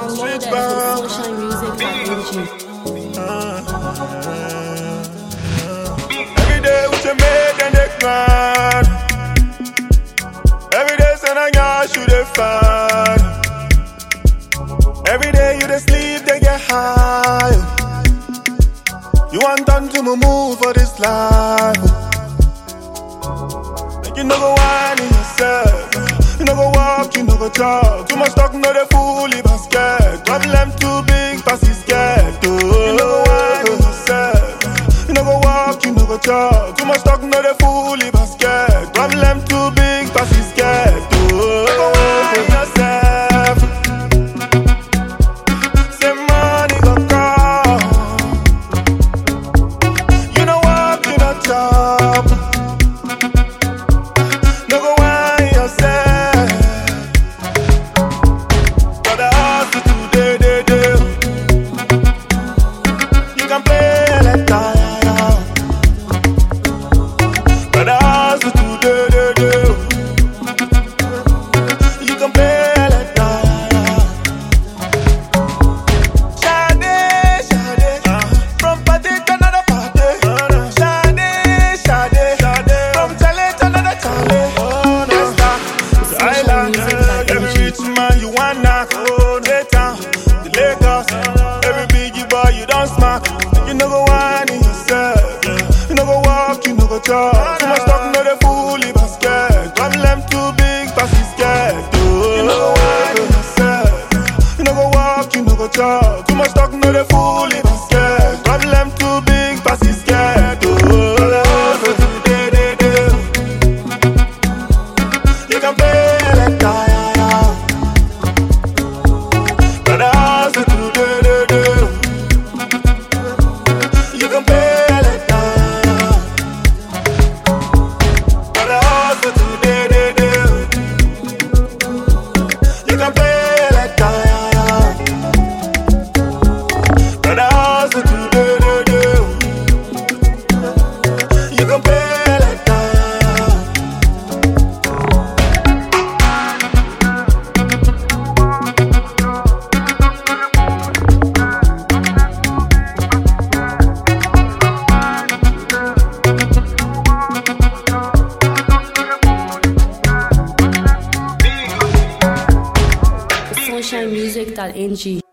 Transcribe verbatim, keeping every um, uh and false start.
Download that from sunshine music dot n g. Every day with your mate and they grind. Every day send a y'all shoot they find. Every day you they sleep, they get high. You want them to move for this life. Like you no go whine in yourself. You no go walk, you no go talk. Too much talk, no they fully basket. Problem too big, pass is scared. You no go whine in yourself. You no go walk, you no go talk. Too much talk, no they fully basket. Problem too big, pass is scared. You no go whine in yourself. Say money go come. You no walk, you no talk. No go whine yourself. But the hustle today, day, day. You can play like that. But the hustle today, day, day. You can play like that. Shade, shade. From party to another party. Shade, shade. From chale to another chale. The island, every rich man you want knock. The town, the Lagos, every biggie boy you don't smack. You no go whine in yourself. You no go walk, you no go talk. Too much talk, no they fully basket. Problem too big, pass is scared. You no go whine in yourself. You no go walk, you no go talk. Too much talk, no they fully basket. Problem too big, pass is scared. You can play like that. But the hustle today, day, day. You can play like that. But the hustle today, day, day. You can play like that. But the hustle today, day, day. You can play like that. sunshine music dot n g.